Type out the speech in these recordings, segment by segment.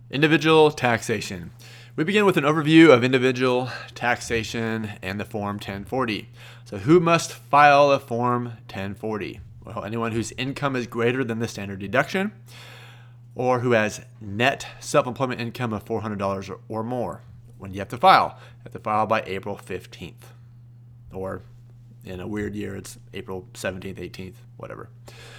Individual taxation. We begin with an overview of individual taxation and the Form 1040. So who must file a Form 1040? Well, anyone whose income is greater than the standard deduction or who has net self-employment income of $400 or more. When do you have to file? You have to file by April 15th. Or in a weird year, it's April 17th, 18th, whatever.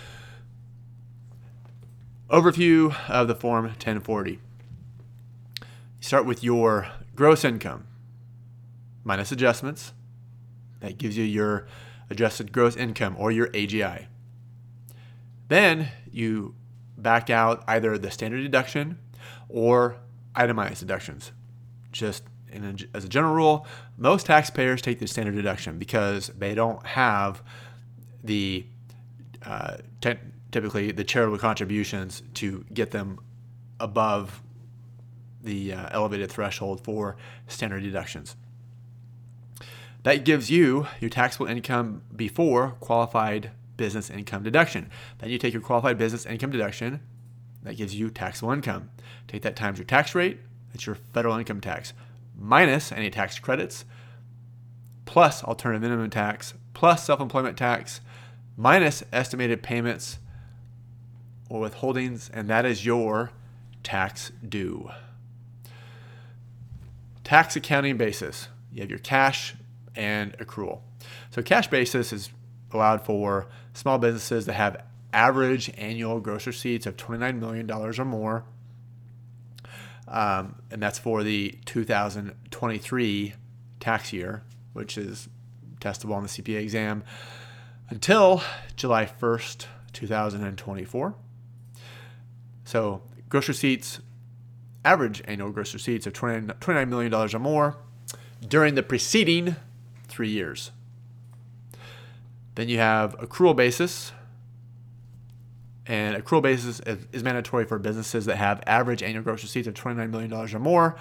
Overview of the Form 1040. You start with your gross income minus adjustments. That gives you your adjusted gross income or your AGI. Then you back out either the standard deduction or itemized deductions. Just as a general rule, most taxpayers take the standard deduction because they don't have the typically the charitable contributions to get them above the elevated threshold for standard deductions. That gives you your taxable income before qualified business income deduction. Then you take your qualified business income deduction. That gives you taxable income. Take that times your tax rate. That's your federal income tax. Minus any tax credits, plus alternative minimum tax, plus self-employment tax, minus estimated payments or withholdings, and that is your tax due. Tax accounting basis. You have your cash and accrual. So cash basis is allowed for small businesses that have average annual gross receipts of $29 million or more. And that's for the 2023 tax year, which is testable on the CPA exam until July 1st, 2024. So gross receipts, average annual gross receipts of $29 million or more during the preceding 3 years. Then you have accrual basis. And accrual basis is mandatory for businesses that have average annual gross receipts of $29 million or more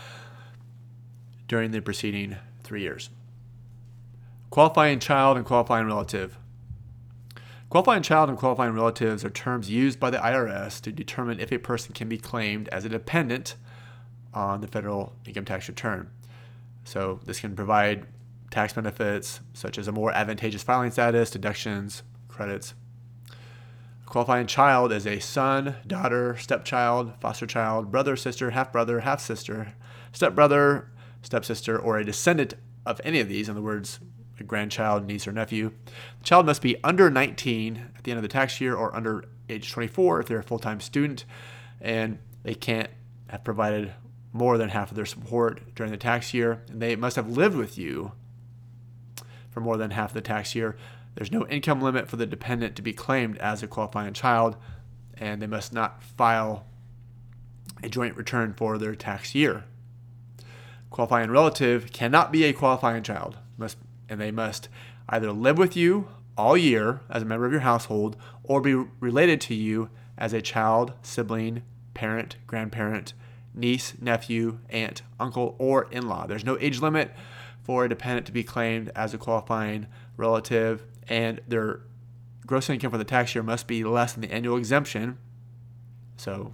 during the preceding 3 years. Qualifying child and qualifying relative. Qualifying child and qualifying relatives are terms used by the IRS to determine if a person can be claimed as a dependent on the federal income tax return. So this can provide tax benefits such as a more advantageous filing status, deductions, credits. Qualifying child is a son, daughter, stepchild, foster child, brother, sister, half-brother, half-sister, stepbrother, stepsister, or a descendant of any of these, in other words, a grandchild, niece, or nephew. The child must be under 19 at the end of the tax year or under age 24 if they're a full-time student, and they can't have provided more than half of their support during the tax year, and they must have lived with you for more than half of the tax year. There's no income limit for the dependent to be claimed as a qualifying child, and they must not file a joint return for their tax year. Qualifying relative cannot be a qualifying child, and they must either live with you all year as a member of your household or be related to you as a child, sibling, parent, grandparent, niece, nephew, aunt, uncle, or in-law. There's no age limit for a dependent to be claimed as a qualifying relative, and their gross income for the tax year must be less than the annual exemption, so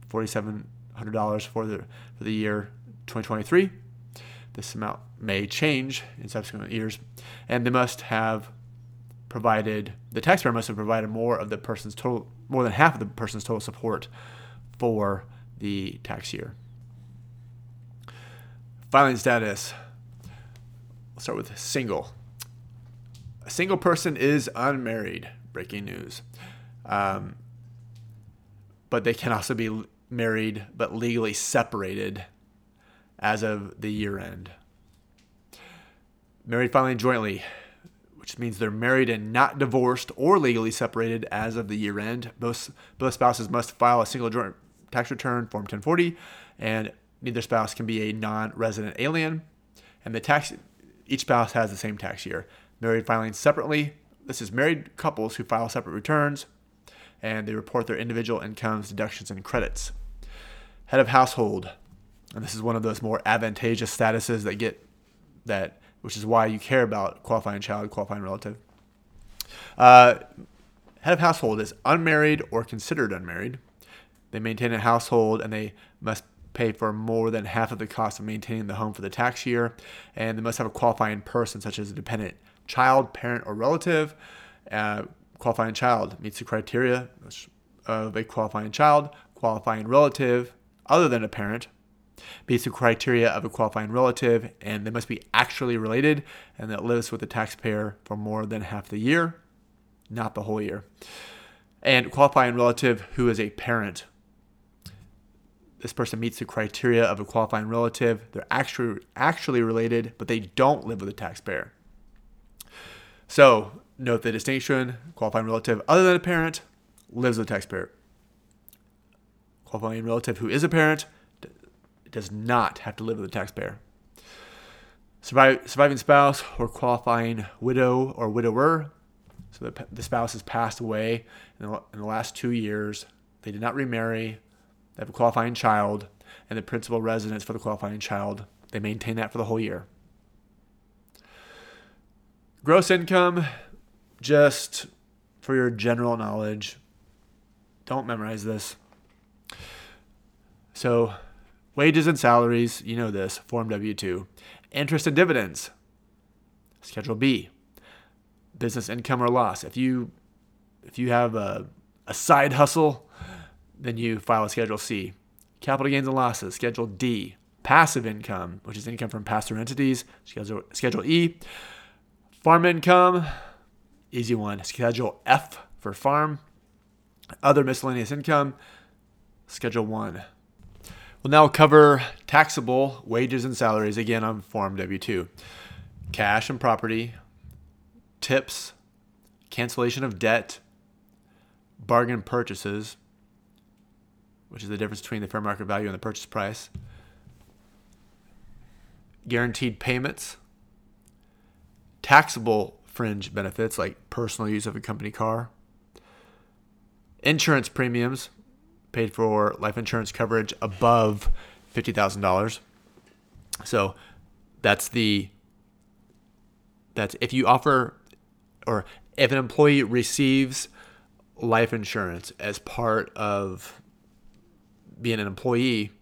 $4,700 for the year 2023. This amount may change in subsequent years, and they must have provided, the taxpayer must have provided more than half of the person's total support for the tax year. Filing status. We'll start with single. A single person is unmarried. Breaking news. But they can also be married but legally separated as of the year end. Married filing jointly, which means they're married and not divorced or legally separated as of the year end. Both spouses must file a single joint tax return, Form 1040, and neither spouse can be a non-resident alien. And each spouse has the same tax year. Married filing separately. This is married couples who file separate returns, and they report their individual incomes, deductions, and credits. Head of household. And this is one of those more advantageous statuses which is why you care about qualifying child, qualifying relative. Head of household is unmarried or considered unmarried. They maintain a household and they must pay for more than half of the cost of maintaining the home for the tax year, and they must have a qualifying person such as a dependent child, parent, or relative. Qualifying child meets the criteria of a qualifying child. Qualifying relative, other than a parent, meets the criteria of a qualifying relative, and they must be actually related and that lives with the taxpayer for more than half the year, not the whole year. And qualifying relative who is a parent. This person meets the criteria of a qualifying relative. They're actually related, but they don't live with the taxpayer. So note the distinction. Qualifying relative other than a parent lives with the taxpayer. Qualifying relative who is a parent does not have to live with the taxpayer. Surviving spouse or qualifying widow or widower. So the spouse has passed away in the last 2 years. They did not remarry. They have a qualifying child, and the principal residence for the qualifying child, they maintain that for the whole year. Gross income, just for your general knowledge. Don't memorize this. So, wages and salaries, you know this, Form W-2. Interest and dividends, Schedule B. Business income or loss. If you have a side hustle, then you file a Schedule C. Capital gains and losses, Schedule D. Passive income, which is income from pass-through entities, Schedule E. Farm income, easy one, Schedule F for farm. Other miscellaneous income, Schedule 1. We'll now cover taxable wages and salaries, again on Form W-2. Cash and property, tips, cancellation of debt, bargain purchases, which is the difference between the fair market value and the purchase price, guaranteed payments, taxable fringe benefits like personal use of a company car, insurance premiums paid for life insurance coverage above $50,000. So that's if you offer, or if an employee receives life insurance as part of being an employee,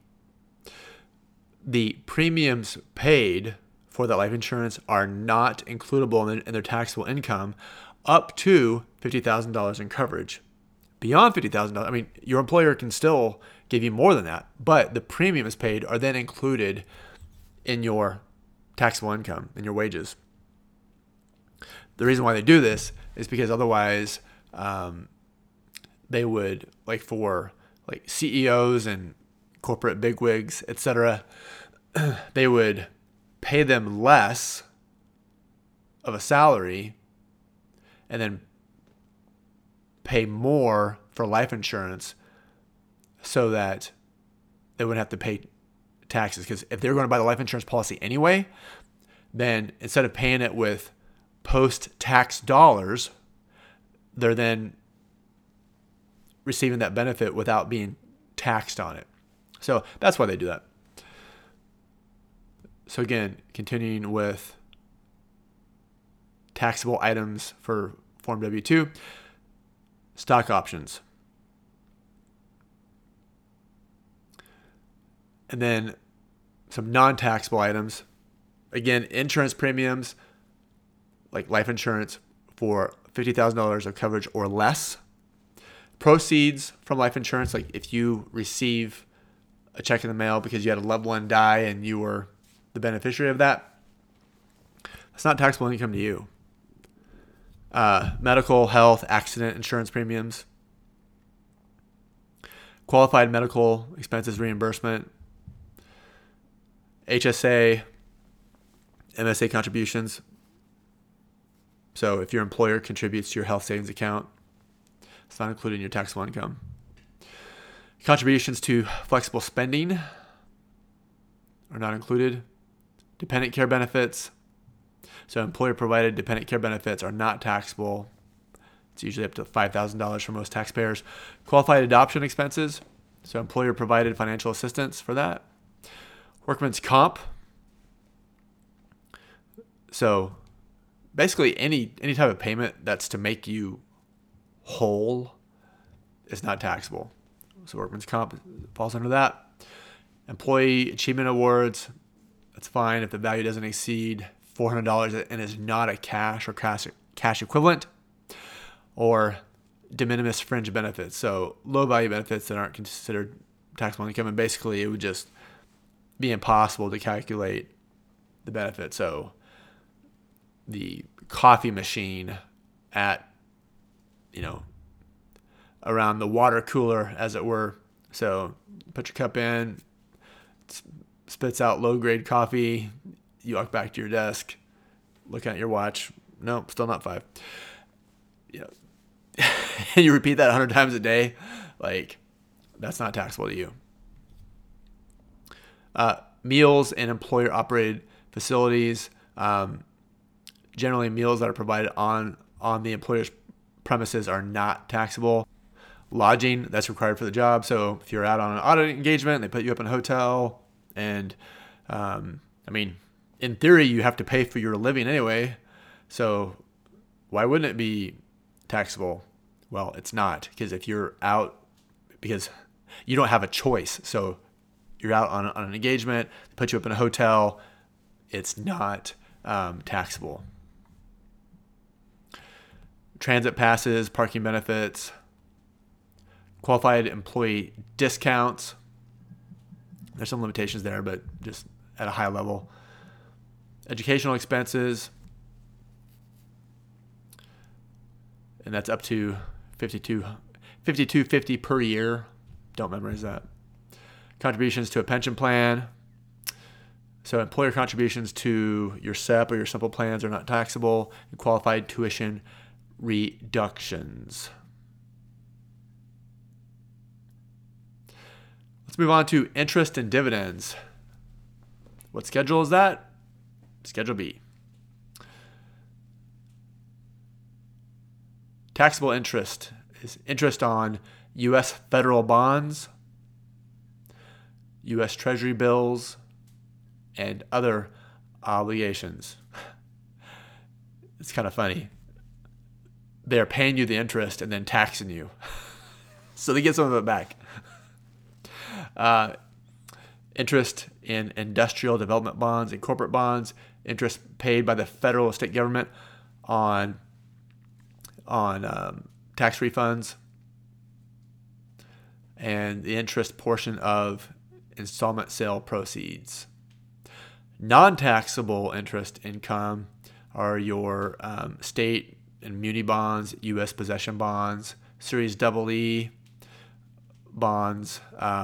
the premiums paid for that life insurance are not includable in their taxable income up to $50,000 in coverage. Beyond $50,000, I mean, your employer can still give you more than that, but the premiums paid are then included in your taxable income, in your wages. The reason why they do this is because otherwise they would, for CEOs and corporate bigwigs, etc., they would pay them less of a salary and then pay more for life insurance so that they wouldn't have to pay taxes. Because if they're going to buy the life insurance policy anyway, then instead of paying it with post-tax dollars, they're then receiving that benefit without being taxed on it. So that's why they do that. So again, continuing with taxable items for Form W-2, stock options. And then some non-taxable items. Again, insurance premiums, like life insurance for $50,000 of coverage or less. Proceeds from life insurance, like if you receive a check in the mail because you had a loved one die and you were the beneficiary of that, that's not taxable income to you. Medical, health, accident insurance premiums, qualified medical expenses reimbursement, HSA, MSA contributions. So if your employer contributes to your health savings account, it's not included in your taxable income. Contributions to flexible spending are not included. Dependent care benefits. So employer-provided dependent care benefits are not taxable. It's usually up to $5,000 for most taxpayers. Qualified adoption expenses. So employer-provided financial assistance for that. Workman's comp. So basically any type of payment that's to make you whole is not taxable. So workman's comp falls under that. Employee achievement awards, that's fine if the value doesn't exceed $400 and is not a cash or cash equivalent, or de minimis fringe benefits. So low value benefits that aren't considered taxable income, and basically it would just be impossible to calculate the benefit. So the coffee machine at, around the water cooler, as it were. So put your cup in, spits out low grade coffee. You walk back to your desk, looking at your watch. Nope, still not 5. And you repeat that 100 times a day. That's not taxable to you. Meals in employer operated facilities. Generally, meals that are provided on the employer's premises are not taxable. Lodging, that's required for the job. So if you're out on an audit engagement, they put you up in a hotel, and in theory, you have to pay for your living anyway. So why wouldn't it be taxable? Well, it's not, because if you're out, because you don't have a choice. So you're out on an engagement, they put you up in a hotel, it's not taxable. Transit passes, parking benefits, qualified employee discounts. There's some limitations there, but just at a high level. Educational expenses, and that's up to $52.50 per year. Don't memorize that. Contributions to a pension plan. So employer contributions to your SEP or your simple plans are not taxable. And qualified tuition reductions. Let's move on to interest and dividends. What schedule is that? Schedule B. Taxable interest is interest on U.S. federal bonds, U.S. Treasury bills, and other obligations. It's kind of funny. They're paying you the interest and then taxing you. So they get some of it back. Interest in industrial development bonds and corporate bonds, interest paid by the federal or state government on tax refunds, and the interest portion of installment sale proceeds. Non-taxable interest income are your state and muni bonds, U.S. possession bonds, Series EE bonds.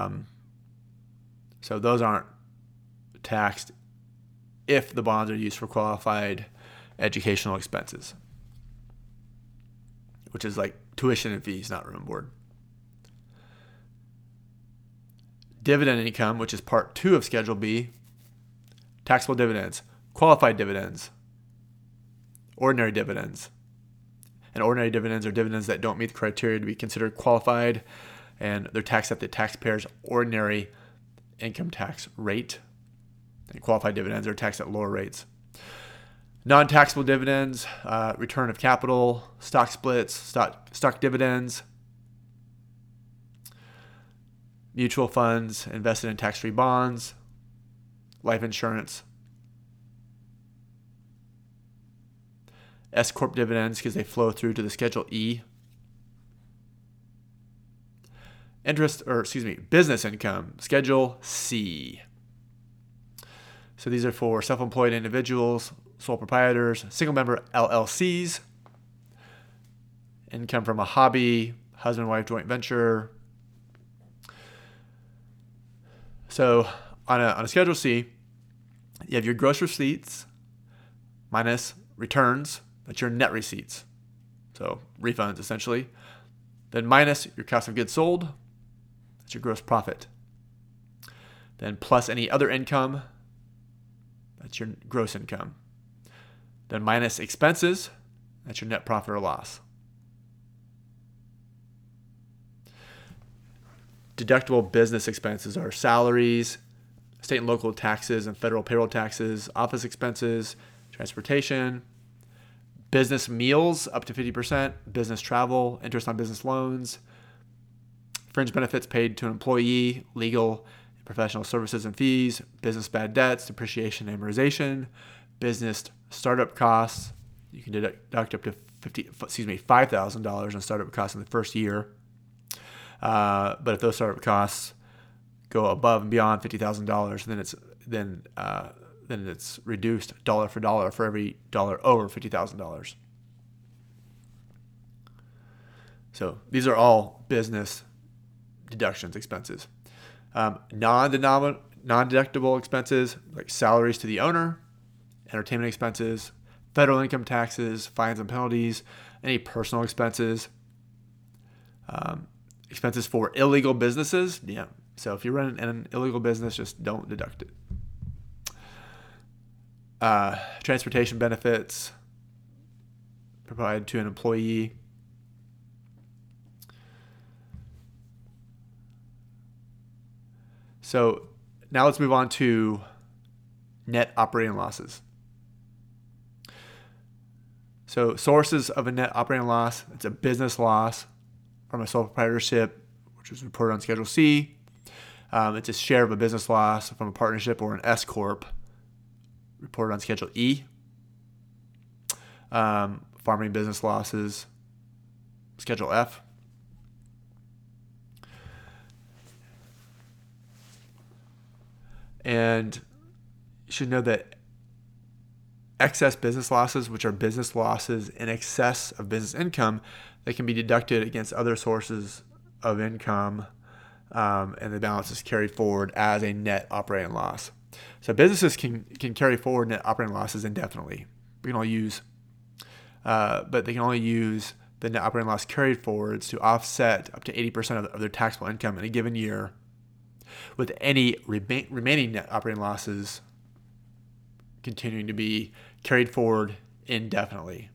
So those aren't taxed if the bonds are used for qualified educational expenses, which is like tuition and fees, not room and board. Dividend income, which is part 2 of Schedule B. Taxable dividends, qualified dividends, ordinary dividends. And ordinary dividends are dividends that don't meet the criteria to be considered qualified, and they're taxed at the taxpayer's ordinary income tax rate. And qualified dividends are taxed at lower rates. Non-taxable dividends, return of capital, stock splits, stock dividends, mutual funds invested in tax-free bonds, life insurance, S-corp dividends because they flow through to the Schedule E. Business income, Schedule C. So these are for self-employed individuals, sole proprietors, single-member LLCs, income from a hobby, husband-wife joint venture. So on a Schedule C, you have your gross receipts minus returns. That's your net receipts. So refunds, essentially. Then minus your cost of goods sold. That's your gross profit. Then plus any other income. That's your gross income. Then minus expenses. That's your net profit or loss. Deductible business expenses are salaries, state and local taxes and federal payroll taxes, office expenses, transportation, business meals up to 50%, business travel, interest on business loans, fringe benefits paid to an employee, legal professional services and fees, business bad debts, depreciation, amortization, business startup costs. You can deduct up to $5,000 in startup costs in the first year. But if those startup costs go above and beyond $50,000, then it's reduced dollar for dollar for every dollar over $50,000. So these are all business deductions, expenses. Non-deductible expenses like salaries to the owner, entertainment expenses, federal income taxes, fines and penalties, any personal expenses, expenses for illegal businesses. Yeah. So if you run an illegal business, just don't deduct it. Transportation benefits provided to an employee. So now let's move on to net operating losses. So sources of a net operating loss, it's a business loss from a sole proprietorship, which is reported on Schedule C. It's a share of a business loss from a partnership or an S Corp, reported on Schedule E. Farming business losses, Schedule F. And you should know that excess business losses, which are business losses in excess of business income, they can be deducted against other sources of income, and the balance is carried forward as a net operating loss. So businesses can carry forward net operating losses indefinitely. But they can only use the net operating loss carried forwards to offset up to 80% of their taxable income in a given year, with any remaining net operating losses continuing to be carried forward indefinitely.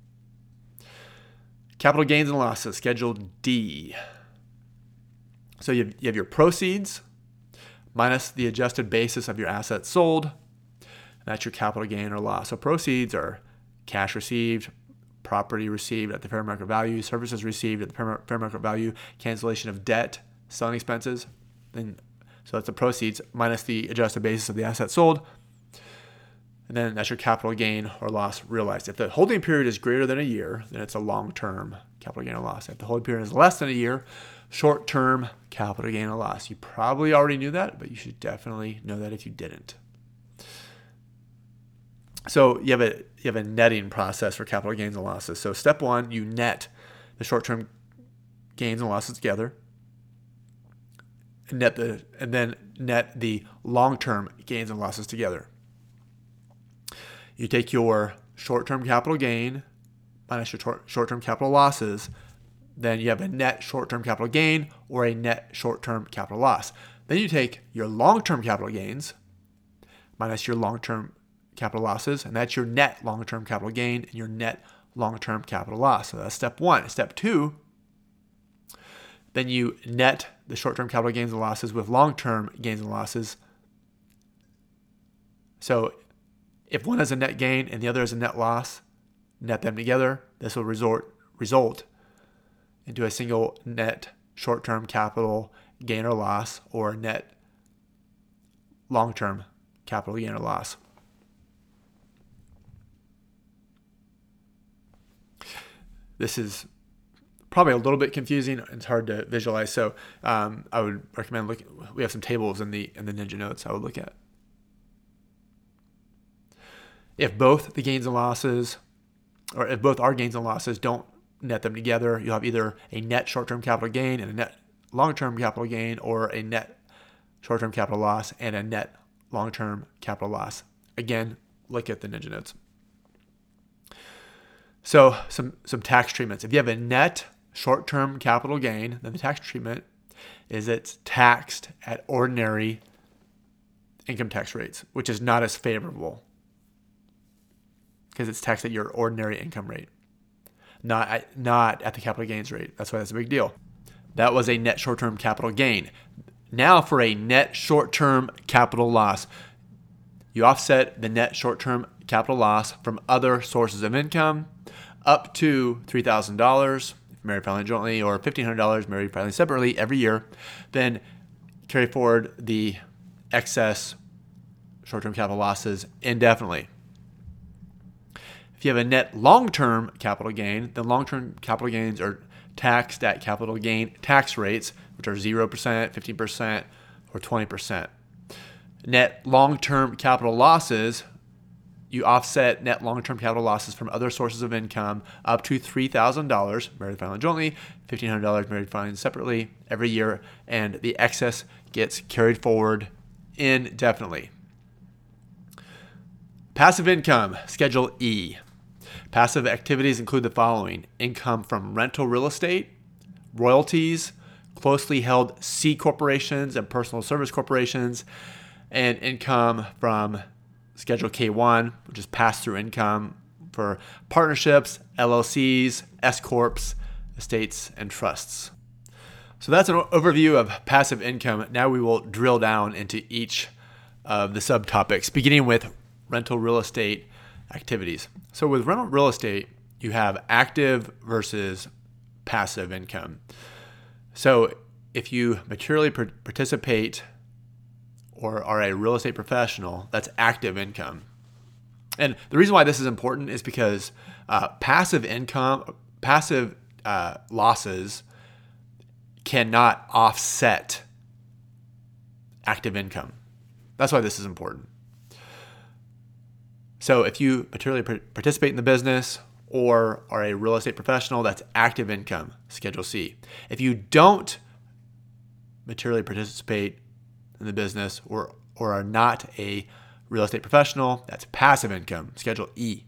Capital gains and losses, Schedule D. So you have your proceeds minus the adjusted basis of your assets sold. That's your capital gain or loss. So proceeds are cash received, property received at the fair market value, services received at the fair market value, cancellation of debt, selling expenses. So that's the proceeds minus the adjusted basis of the assets sold. And then that's your capital gain or loss realized. If the holding period is greater than a year, then it's a long-term capital gain or loss. If the holding period is less than a year, short-term capital gain or loss. You probably already knew that, but you should definitely know that if you didn't. So you have a netting process for capital gains and losses. So step one, you net the short-term gains and losses together, and then net the long-term gains and losses together. You take your short-term capital gain minus your short-term capital losses, then you have a net short-term capital gain or a net short-term capital loss. Then you take your long-term capital gains minus your long-term capital losses, and that's your net long-term capital gain and your net long-term capital loss. So that's step one. Step two, then you net the short-term capital gains and losses with long-term gains and losses. So if one is a net gain and the other is a net loss, net them together. This will result into a single net short-term capital gain or loss, or a net long-term capital gain or loss. This is probably a little bit confusing. It's hard to visualize, so I would recommend looking. We have some tables in the Ninja Notes I would look at. If both the gains and losses, or if both our gains and losses don't net them together, you'll have either a net short-term capital gain and a net long-term capital gain, or a net short-term capital loss and a net long-term capital loss. Again, look at the Ninja Notes. So some tax treatments. If you have a net short-term capital gain, then the tax treatment is it's taxed at ordinary income tax rates, which is not as favorable because it's taxed at your ordinary income rate, not at the capital gains rate. That's why that's a big deal. That was a net short-term capital gain. Now for a net short-term capital loss, you offset the net short-term capital loss from other sources of income up to $3,000 married filing jointly, or $1,500 married filing separately every year. Then carry forward the excess short-term capital losses indefinitely. If you have a net long-term capital gain, then long-term capital gains are taxed at capital gain tax rates, which are 0%, 15%, or 20%. Net long-term capital losses, you offset net long-term capital losses from other sources of income up to $3,000, married, filing jointly, $1,500 married, filing separately every year, and the excess gets carried forward indefinitely. Passive income, Schedule E. Passive activities include the following: income from rental real estate, royalties, closely held C corporations and personal service corporations, and income from Schedule K1, which is pass-through income for partnerships, LLCs, S-corps, estates, and trusts. So that's an overview of passive income. Now we will drill down into each of the subtopics, beginning with rental real estate activities. So with rental real estate, you have active versus passive income. So if you materially participate or are a real estate professional, that's active income. And the reason why this is important is because passive losses cannot offset active income. That's why this is important. So if you materially participate in the business or are a real estate professional, that's active income, Schedule C. If you don't materially participate in the business or are not a real estate professional, that's passive income, Schedule E.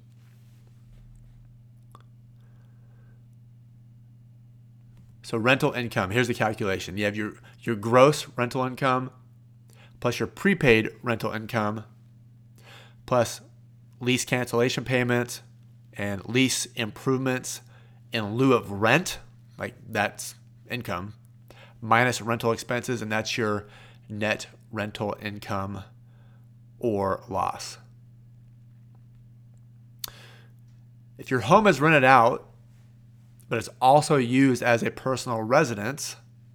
So rental income, here's the calculation. You have your gross rental income plus your prepaid rental income plus lease cancellation payments and lease improvements in lieu of rent, like that's income, minus rental expenses, and that's your net rental income or loss. If your home is rented out, but it's also used as a personal residence,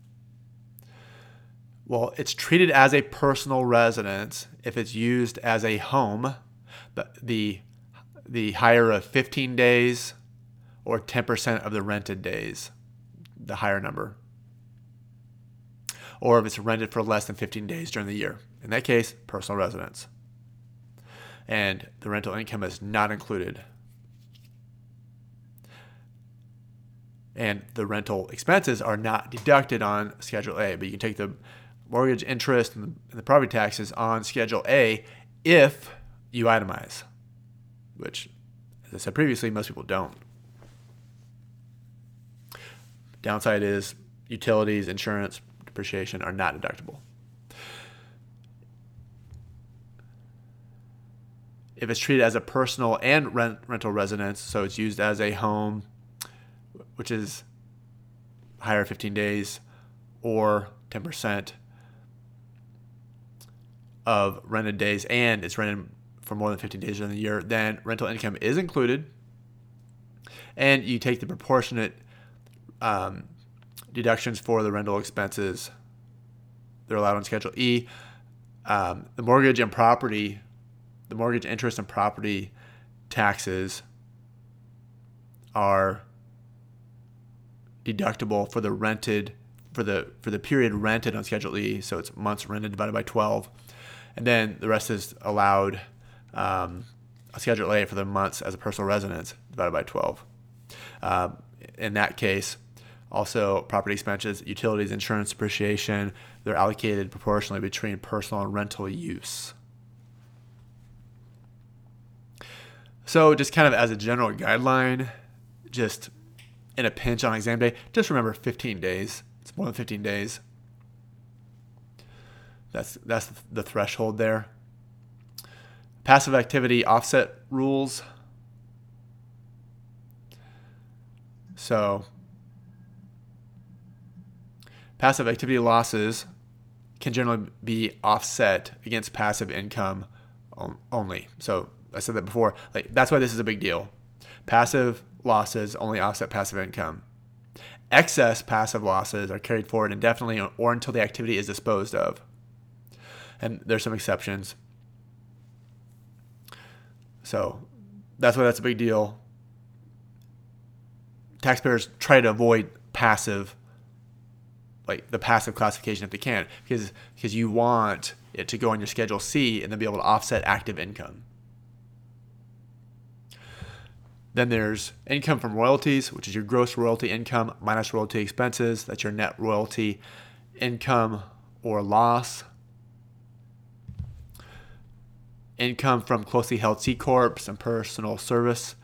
well, it's treated as a personal residence if it's used as a home, but the higher of 15 days or 10% of the rented days, the higher number. Or if it's rented for less than 15 days during the year. In that case, personal residence. And the rental income is not included. And the rental expenses are not deducted on Schedule A, but you can take the mortgage interest and the property taxes on Schedule A if you itemize, which, as I said previously, most people don't. Downside is utilities, insurance, depreciation are not deductible. If it's treated as a personal and rental residence, so it's used as a home, which is higher 15 days or 10% of rented days, and it's rented for more than 15 days during the year, then rental income is included, and you take the proportionate deductions for the rental expenses. They're allowed on Schedule E. The mortgage interest and property taxes are deductible for the period rented on Schedule E. So it's months rented divided by 12, and then the rest is allowed on Schedule A for the months as a personal residence divided by 12. In that case, also property expenses, utilities, insurance, depreciation, they're allocated proportionally between personal and rental use. So just kind of as a general guideline, just in a pinch on exam day, just remember 15 days. It's more than 15 days. That's the threshold there. Passive activity offset rules. So passive activity losses can generally be offset against passive income only. So I said that before. That's why this is a big deal. Passive losses only offset passive income. Excess passive losses are carried forward indefinitely or until the activity is disposed of. and there's some exceptions. So that's why that's a big deal. Taxpayers try to avoid passive, like the passive classification if they can, because you want it to go on your Schedule C and then be able to offset active income. Then there's income from royalties, which is your gross royalty income minus royalty expenses. That's your net royalty income or loss. Income from closely held C Corps and personal service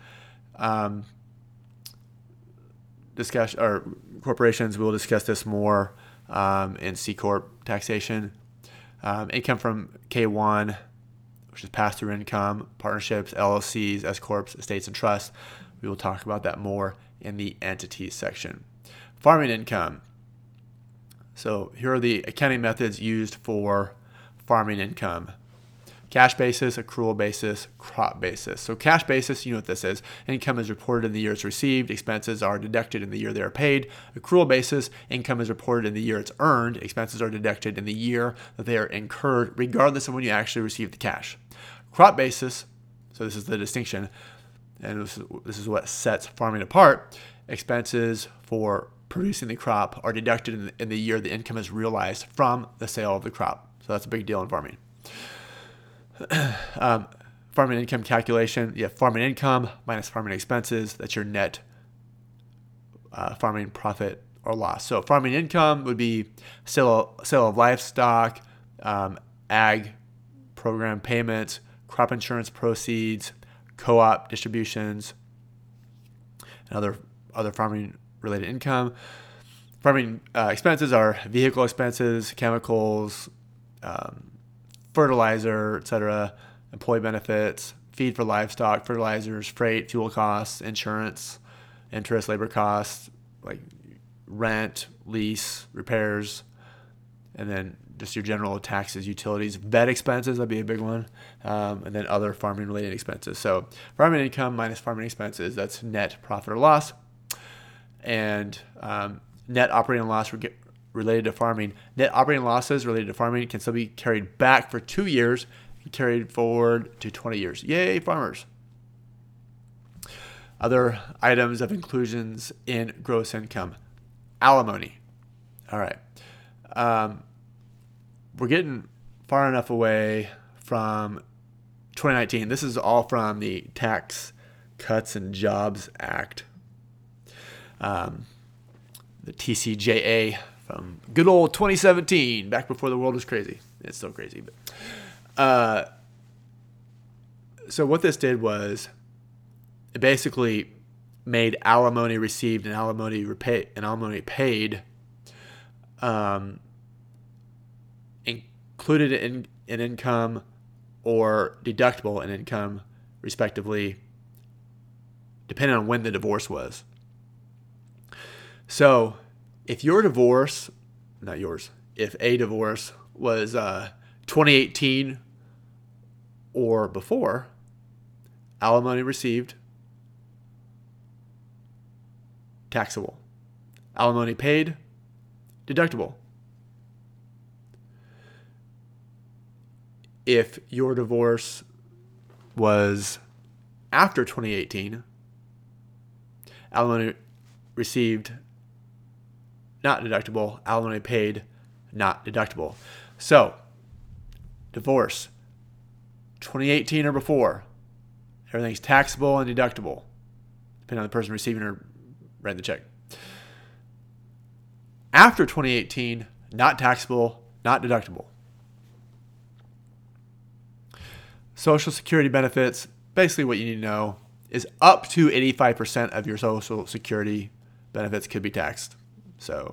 discussion or corporations. We'll discuss this more in C Corp taxation. Income from K1, which is pass-through income, partnerships, LLCs, S-corps, estates, and trusts. We will talk about that more in the entities section. Farming income. So here are the accounting methods used for farming income. Cash basis, accrual basis, crop basis. So cash basis, you know what this is. Income is reported in the year it's received. Expenses are deducted in the year they are paid. Accrual basis, income is reported in the year it's earned. Expenses are deducted in the year that they are incurred, regardless of when you actually receive the cash. Crop basis, so this is the distinction, and this is what sets farming apart. Expenses for producing the crop are deducted in the year the income is realized from the sale of the crop. So that's a big deal in farming. Farming income calculation, you have farming income minus farming expenses. That's your net farming profit or loss. So farming income would be sale of livestock, ag program payments, crop insurance proceeds, co-op distributions, and other farming related income. Farming expenses are vehicle expenses, chemicals, fertilizer, etc., employee benefits, feed for livestock, fertilizers, freight, fuel costs, insurance, interest, labor costs, like rent, lease, repairs, and then just your general taxes, utilities, vet expenses, that'd be a big one, and then other farming related expenses. So farming income minus farming expenses, that's net profit or loss. And net operating loss related to farming. Net operating losses related to farming can still be carried back for 2 years and carried forward to 20 years. Yay, farmers. Other items of inclusions in gross income. Alimony. All right. We're getting far enough away from 2019. This is all from the Tax Cuts and Jobs Act. The TCJA from good old 2017, back before the world was crazy. It's still crazy. But so what this did was it basically made alimony received and alimony paid included in income or deductible in income, respectively, depending on when the divorce was. So if your divorce, not yours, if a divorce was 2018 or before, alimony received, taxable. Alimony paid, deductible. If your divorce was after 2018, alimony received, not deductible. Alimony paid, not deductible. So, divorce, 2018 or before, everything's taxable and deductible, depending on the person receiving or writing the check. After 2018, not taxable, not deductible. Social Security benefits, basically what you need to know, is up to 85% of your Social Security benefits could be taxed. So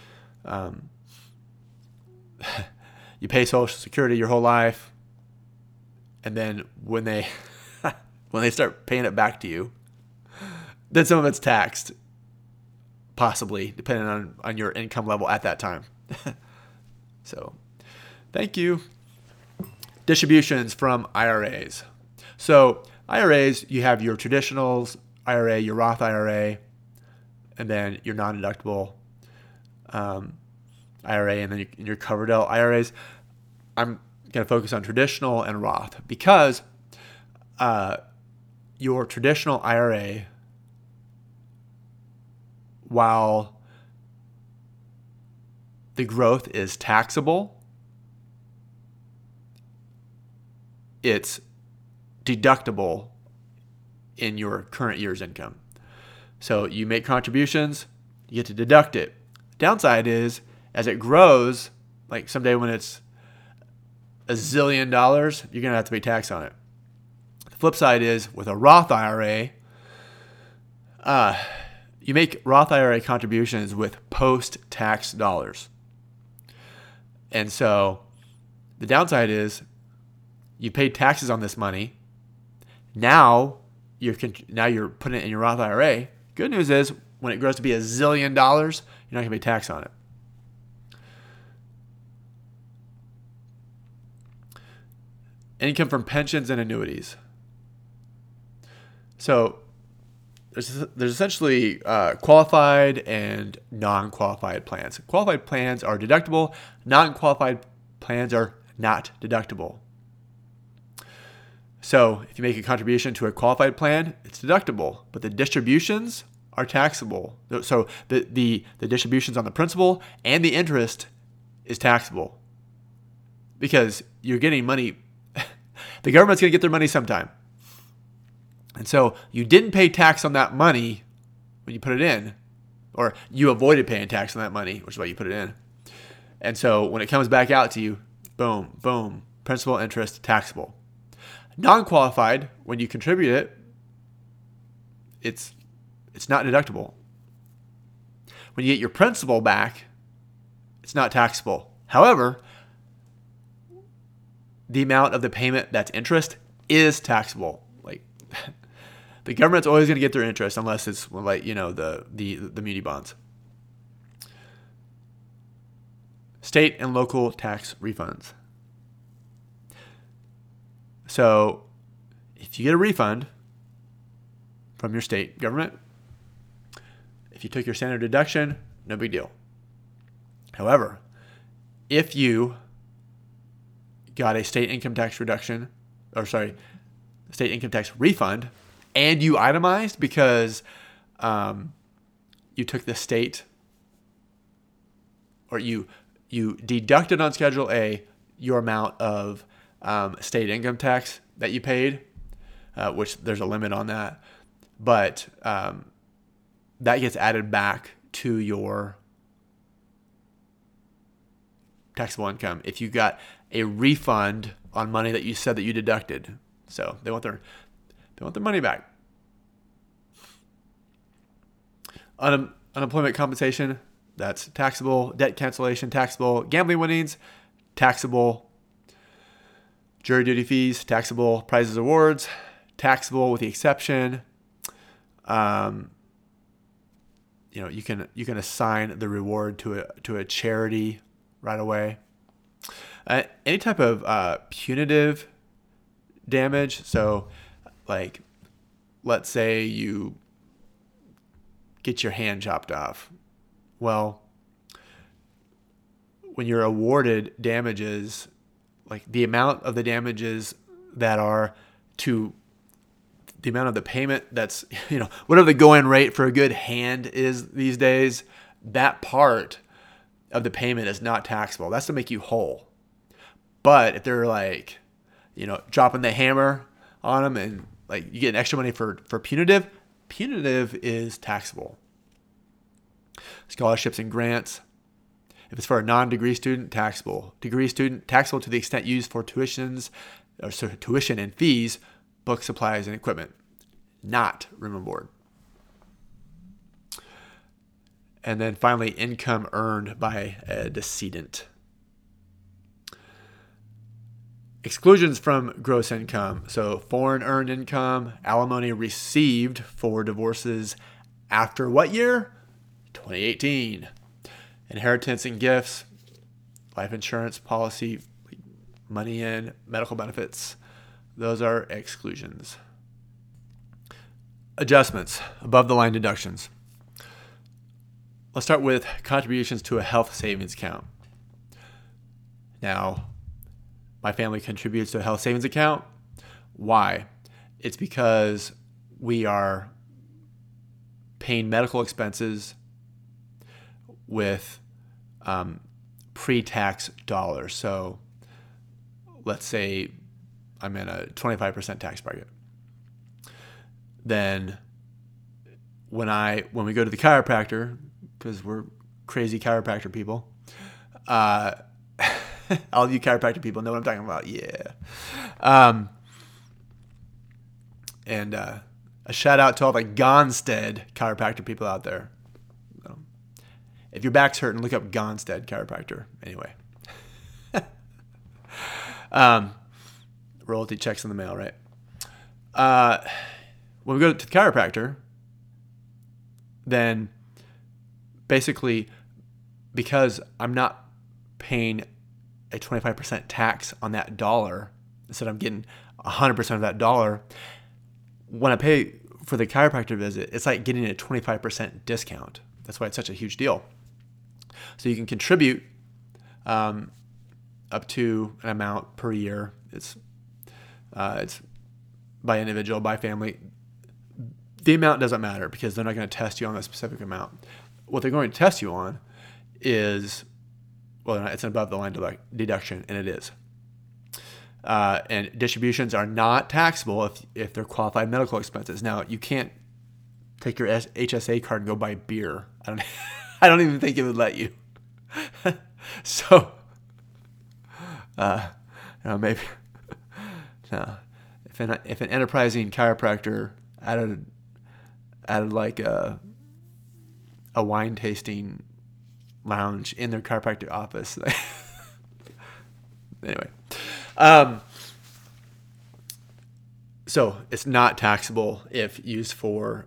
you pay Social Security your whole life, and then when they start paying it back to you, then some of it's taxed, possibly, depending on your income level at that time. So, thank you. Distributions from IRAs. So, IRAs, you have your traditional IRA, your Roth IRA, and then your non-deductible IRA, and then your Coverdell IRAs. I'm going to focus on traditional and Roth because your traditional IRA, while the growth is taxable, it's deductible in your current year's income. So you make contributions, you get to deduct it. Downside is, as it grows, like someday when it's $1 zillion, you're going to have to pay tax on it. The flip side is, with a Roth IRA, you make Roth IRA contributions with post-tax dollars. And so the downside is you paid taxes on this money. Now you're putting it in your Roth IRA. Good news is, when it grows to be $1 zillion, you're not going to pay tax on it. Income from pensions and annuities. So there's essentially qualified and non-qualified plans. Qualified plans are deductible. Non-qualified plans are not deductible. So if you make a contribution to a qualified plan, it's deductible, but the distributions are taxable. So the distributions on the principal and the interest is taxable because you're getting money. The government's going to get their money sometime. And so you didn't pay tax on that money when you put it in, or you avoided paying tax on that money, which is why you put it in. And so when it comes back out to you, boom, boom, principal, interest, taxable. Non-qualified, when you contribute it, it's not deductible. When you get your principal back, it's not taxable. However, the amount of the payment that's interest is taxable. Like, the government's always going to get their interest unless it's like, the muni bonds. State and local tax refunds. So if you get a refund from your state government, if you took your standard deduction, no big deal. However, if you got a state income tax refund, and you itemized because you took the state, or you deducted on Schedule A your amount of state income tax that you paid, which there's a limit on that, but that gets added back to your taxable income if you got a refund on money that you said that you deducted. So they want their money back. Unemployment compensation, that's taxable. Debt cancellation, taxable. Gambling winnings, taxable. Jury duty fees, taxable. Prizes, awards, taxable with the exception. You can assign the reward to a charity right away. Any type of punitive damage. So, like, let's say you get your hand chopped off. Well, when you're awarded damages, like the amount of the damages that are to the amount of the payment that's, whatever the going rate for a good hand is these days, that part of the payment is not taxable. That's to make you whole. But if they're like, dropping the hammer on them and like you get extra money for punitive is taxable. Scholarships and grants. If it's for a non-degree student, taxable. Degree student, taxable to the extent used for tuition and fees, books, supplies, and equipment. Not room and board. And then finally, income earned by a decedent. Exclusions from gross income. So foreign earned income, alimony received for divorces after what year? 2018. Inheritance and gifts, life insurance policy, money in, medical benefits. Those are exclusions. Adjustments, above the line deductions. Let's start with contributions to a health savings account. Now, my family contributes to a health savings account. Why? It's because we are paying medical expenses with pre-tax dollars. So let's say I'm in a 25% tax bracket. Then when we go to the chiropractor, because we're crazy chiropractor people, all of you chiropractor people know what I'm talking about. Yeah. And a shout out to all the Gonstead chiropractor people out there. If your back's hurting, look up Gonstead chiropractor. Anyway. Royalty checks in the mail, right? When we go to the chiropractor, then basically, because I'm not paying a 25% tax on that dollar, instead I'm getting 100% of that dollar, when I pay for the chiropractor visit, it's like getting a 25% discount. That's why it's such a huge deal. So you can contribute up to an amount per year. It's by individual, by family. The amount doesn't matter because they're not going to test you on a specific amount. What they're going to test you on is, well, it's an above the line deduction, and it is. And distributions are not taxable if they're qualified medical expenses. Now, you can't take your HSA card and go buy beer. I don't even think it would let you. So, maybe no. If an enterprising chiropractor added like a wine tasting lounge in their chiropractic office, anyway. So it's not taxable if used for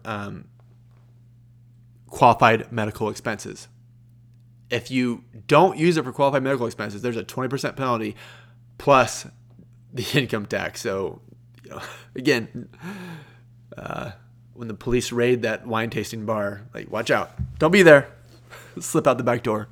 qualified medical expenses. If you don't use it for qualified medical expenses, there's a 20% penalty plus the income tax. So, again, when the police raid that wine tasting bar, like, watch out. Don't be there. Slip out the back door.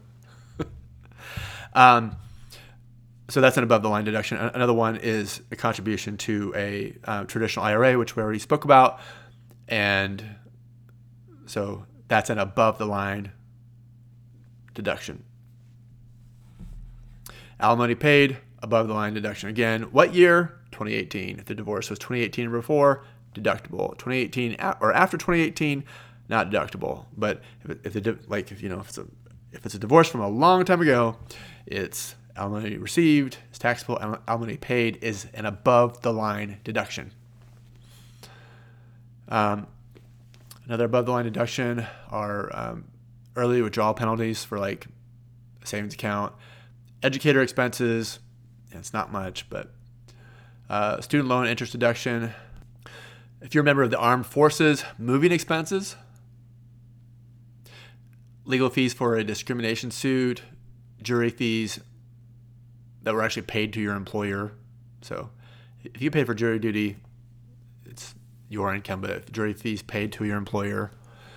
So that's an above the line deduction. Another one is a contribution to a traditional IRA, which we already spoke about. And so that's an above the line deduction. Alimony paid, above the line deduction. Again, what year? 2018. If the divorce was 2018 or before, deductible. 2018 or after 2018, not deductible. But if it's a divorce from a long time ago, it's alimony received, it's taxable. Alimony paid is an above the line deduction. Another above the line deduction are early withdrawal penalties for like a savings account, educator expenses. It's not much, but student loan interest deduction. If you're a member of the armed forces, moving expenses, legal fees for a discrimination suit, jury fees that were actually paid to your employer. So if you pay for jury duty, it's your income, but if jury fees paid to your employer.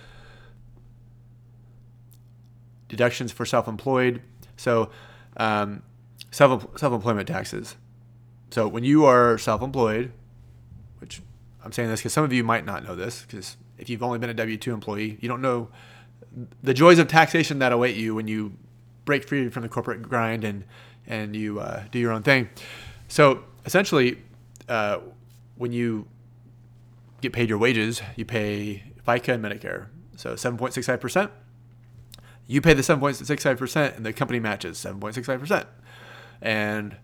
Deductions for self-employed. So self-employment taxes. So when you are self-employed, which I'm saying this because some of you might not know this, because if you've only been a W-2 employee, you don't know the joys of taxation that await you when you break free from the corporate grind and you do your own thing. So essentially, when you get paid your wages, you pay FICA and Medicare. So 7.65%. You pay the 7.65% and the company matches 7.65%. And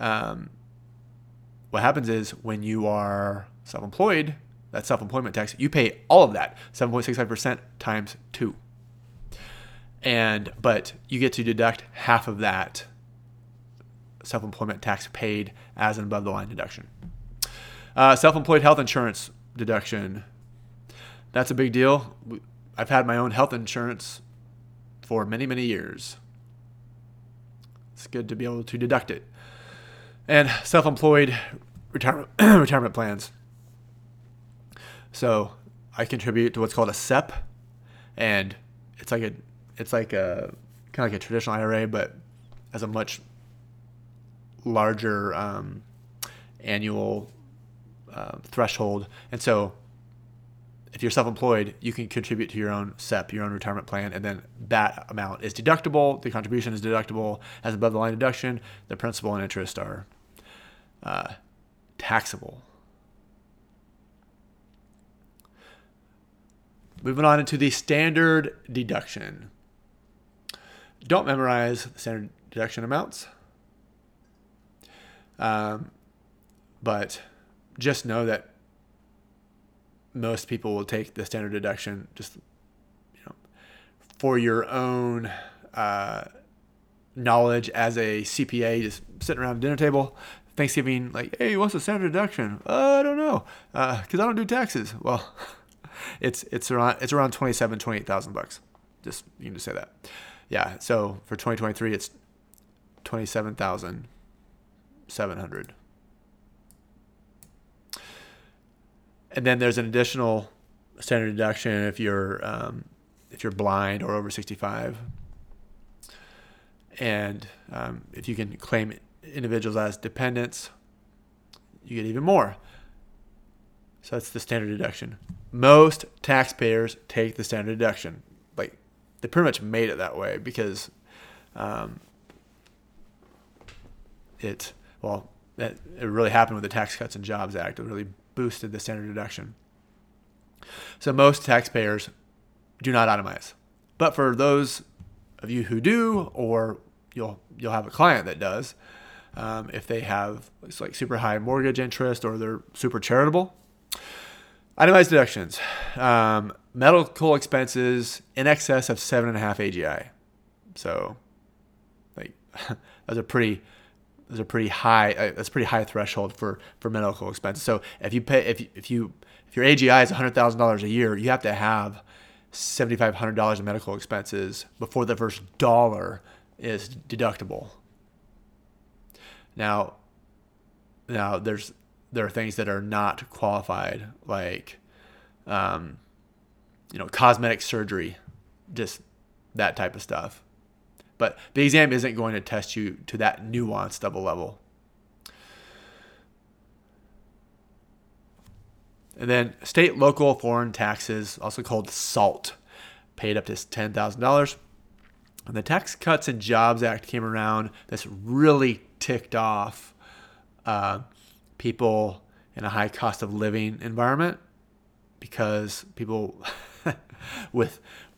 what happens is when you are self-employed, that self-employment tax, you pay all of that, 7.65% times 2. But you get to deduct half of that self-employment tax paid as an above the line deduction. Self-employed health insurance deduction. That's a big deal. I've had my own health insurance for many, many years. It's good to be able to deduct it. And self-employed retirement plans. So I contribute to what's called a SEP, and it's like a kind of like a traditional IRA, but has a much larger annual threshold. And so if you're self-employed, you can contribute to your own SEP, your own retirement plan, and then that amount is deductible. The contribution is deductible as above the line deduction. The principal and interest are taxable. Moving on into the standard deduction. Don't memorize the standard deduction amounts, but just know that most people will take the standard deduction just for your own knowledge as a CPA, just sitting around a dinner table, Thanksgiving, like, hey, what's the standard deduction? I don't know, because I don't do taxes. Well, it's around $28,000. Just you can just say that. Yeah. So for 2023, it's $27,700. And then there's an additional standard deduction if you're blind or over 65, and if you can claim individuals as dependents, you get even more. So that's the standard deduction. Most taxpayers take the standard deduction. Like, they pretty much made it that way because it really happened with the Tax Cuts and Jobs Act. It really boosted the standard deduction. So most taxpayers do not itemize. But for those of you who do, or you'll have a client that does, if they have like super high mortgage interest or they're super charitable, itemized deductions. Medical expenses in excess of 7.5 AGI. So like that's a pretty high threshold for medical expenses. So if your AGI is $100,000 a year, you have to have $7,500 in medical expenses before the first dollar is deductible. Now there are things that are not qualified, like cosmetic surgery, just that type of stuff. But the exam isn't going to test you to that nuanced of a level. And then state, local, foreign taxes, also called SALT, paid up to $10,000. When the Tax Cuts and Jobs Act came around, this really ticked off people in a high cost of living environment, because people with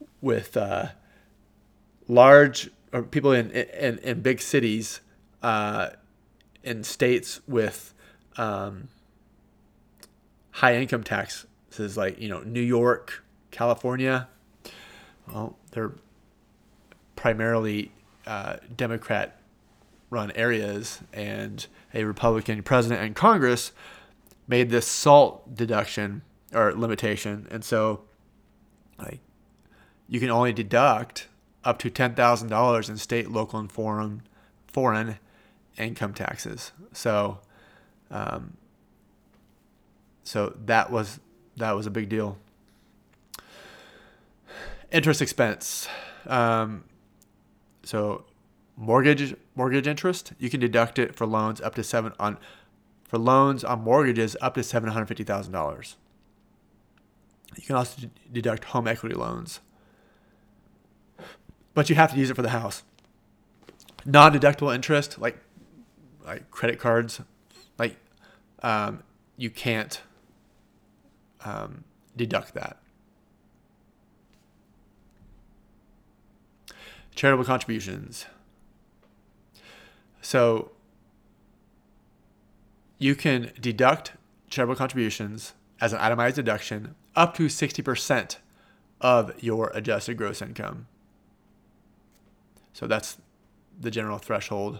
large, or people in big cities, in states with high income taxes, like New York, California. Well, they're primarily Democrat-run areas, and a Republican president and Congress made this SALT deduction or limitation, and so like you can only deduct up to $10,000 in state, local, and foreign income taxes. So that was a big deal. Interest expense. So mortgage interest, you can deduct it for loans up to loans on mortgages up to $750,000. You can also deduct home equity loans, but you have to use it for the house. Non-deductible interest, like credit cards, like you can't deduct that. Charitable contributions. So you can deduct charitable contributions as an itemized deduction up to 60% of your adjusted gross income. So that's the general threshold.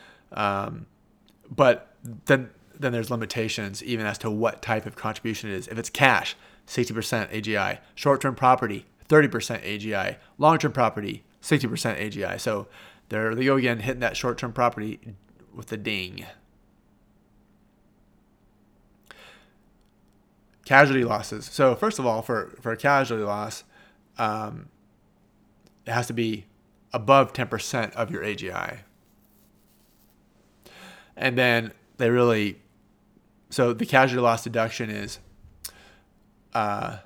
But then there's limitations even as to what type of contribution it is. If it's cash, 60% AGI. Short-term property, 30% AGI. Long-term property, 60% AGI. So there they go again, hitting that short-term property with the ding. Casualty losses. So first of all, for a casualty loss, it has to be above 10% of your AGI. And then they really, so the casualty loss deduction is, well,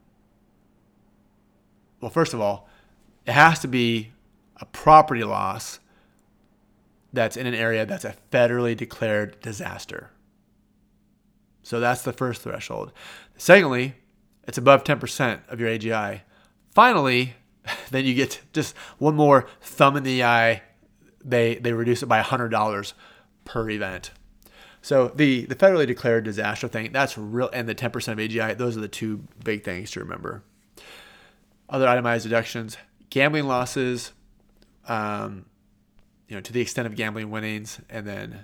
first of all, it has to be a property loss that's in an area that's a federally declared disaster. So that's the first threshold. Secondly, it's above 10% of your AGI. Finally, then you get just one more thumb in the eye. They reduce it by $100 per event. So the federally declared disaster thing, that's real, and the 10% of AGI, those are the two big things to remember. Other itemized deductions, gambling losses, to the extent of gambling winnings, and then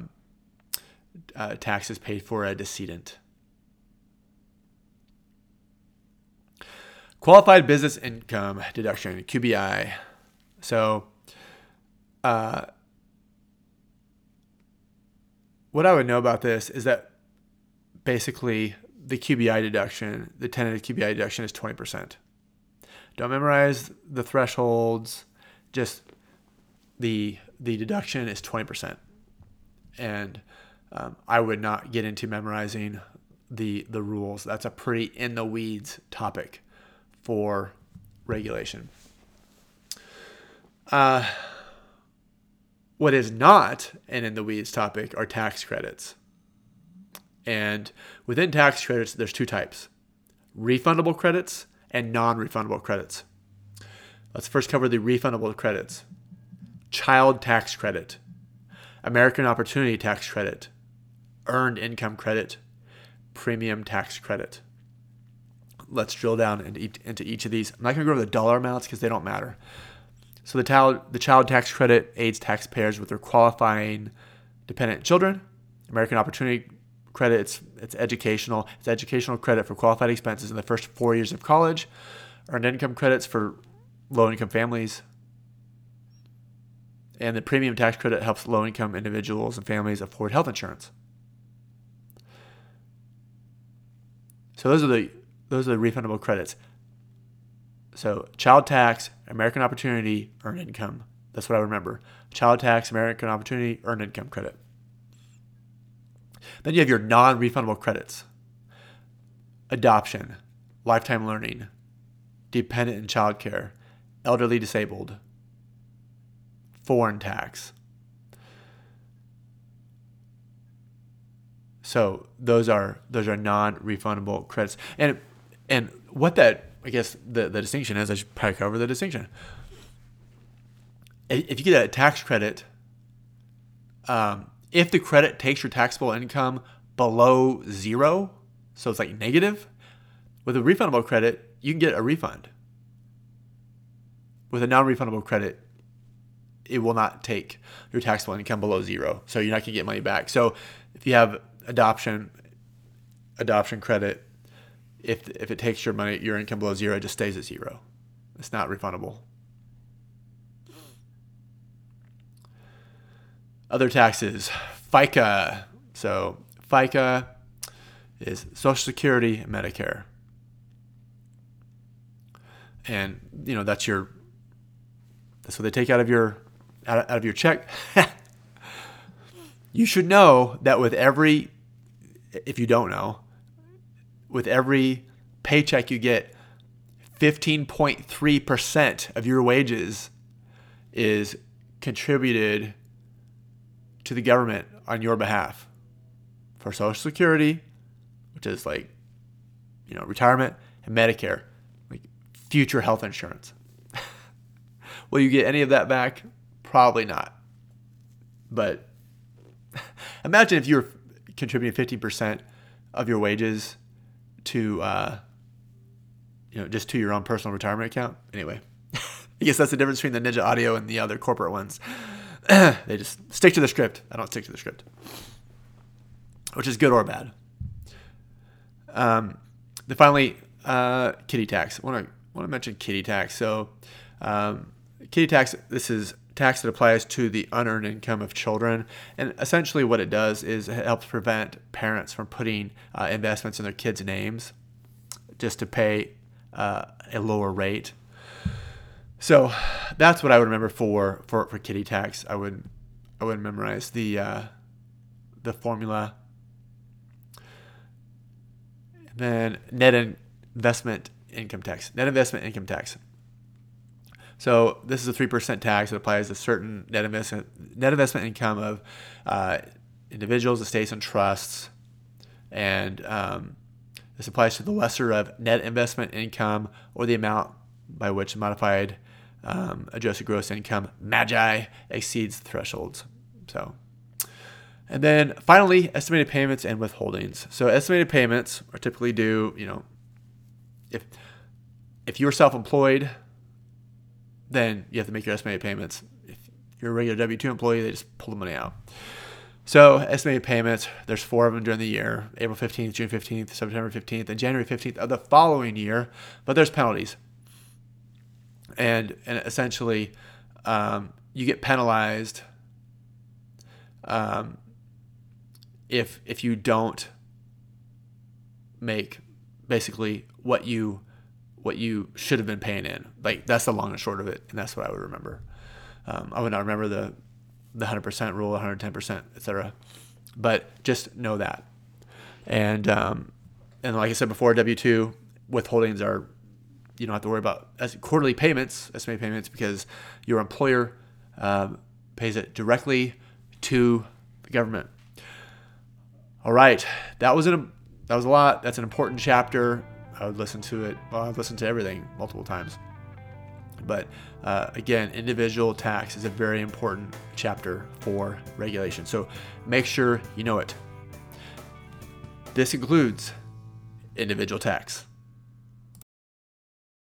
taxes paid for a decedent. Qualified business income deduction, QBI. So, what I would know about this is that basically the QBI deduction, the tentative QBI deduction is 20%. Don't memorize the thresholds, just the deduction is 20%. And I would not get into memorizing the rules. That's a pretty in the weeds topic for regulation. What is not an in the weeds topic are tax credits. And within tax credits, there's two types: refundable credits and non-refundable credits. Let's first cover the refundable credits. Child tax credit, American Opportunity Tax Credit, Earned Income Credit, Premium Tax Credit. Let's drill down into each of these. I'm not going to go over the dollar amounts because they don't matter. So the child tax credit aids taxpayers with their qualifying dependent children. American Opportunity Credit, it's educational. It's educational credit for qualified expenses in the first 4 years of college. Earned income credits for low-income families. And the premium tax credit helps low-income individuals and families afford health insurance. So those are the refundable credits. So child tax, American Opportunity, earned income. That's what I remember. Child tax, American Opportunity, earned income credit. Then you have your non-refundable credits. Adoption, lifetime learning, dependent and child care, elderly disabled, foreign tax. So those are non-refundable credits. And what that, I guess the distinction is, I should probably cover the distinction. If you get a tax credit, if the credit takes your taxable income below zero, so it's like negative, with a refundable credit, you can get a refund. With a non-refundable credit, it will not take your taxable income below zero, so you're not going to get money back. So if you have adoption credit, if it takes your income below zero, it just stays at zero. It's not refundable. Other taxes, FICA. So FICA is Social Security and Medicare. And that's what they take out of your check. You should know that if you don't know, with every paycheck you get, 15.3% of your wages is contributed to the government on your behalf for Social Security, which is like, retirement, and Medicare, like future health insurance. Will you get any of that back? Probably not. But imagine if you were contributing 50% of your wages to, just to your own personal retirement account. Anyway, I guess that's the difference between the Ninja Audio and the other corporate ones. They just stick to the script. I don't stick to the script, which is good or bad. Finally, kiddie tax. I want to mention kiddie tax. So, kiddie tax. This is tax that applies to the unearned income of children, and essentially what it does is it helps prevent parents from putting investments in their kids' names just to pay a lower rate. So that's what I would remember for kiddie tax. I would memorize the the formula. And then net investment income tax. Net investment income tax. So this is a 3% tax that applies to certain net investment income of individuals, estates, and trusts. And this applies to the lesser of net investment income or the amount by which modified adjusted gross income magi exceeds the thresholds. So, and then finally, estimated payments and withholdings. So estimated payments are typically due, if you're self-employed, then you have to make your estimated payments. If you're a regular W-2 employee, they just pull the money out. So estimated payments, there's 4 of them during the year: April 15th, June 15th, September 15th, and January 15th of the following year. But there's penalties. And essentially, you get penalized if you don't make basically what you should have been paying in. Like, that's the long and short of it, and that's what I would remember. I would not remember the 100% rule, 110%, etc. But just know that. And like I said before, W-2 withholdings are, you don't have to worry about quarterly payments, estimated payments, because your employer pays it directly to the government. All right, that was a lot. That's an important chapter. I would listen to it. Well, I've listened to everything multiple times. But again, individual tax is a very important chapter for regulation. So make sure you know it. This includes individual tax.